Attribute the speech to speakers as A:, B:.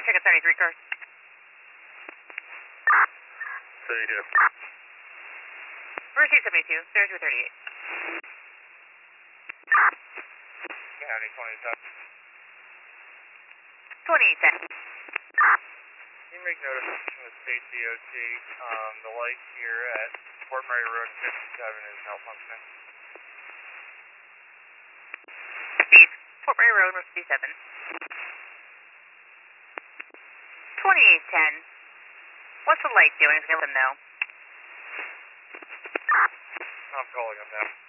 A: check a 73 car.
B: 32.
A: Receive 72, 3238.
B: County 27.
A: 2810.
B: Can you make notification of state DOT? The light here at Fort Murray Road 57 is malfunctioning.
A: Steve, Fort Murray Road, 57. 2810. What's the light doing? Let them know.
B: I'm calling them now.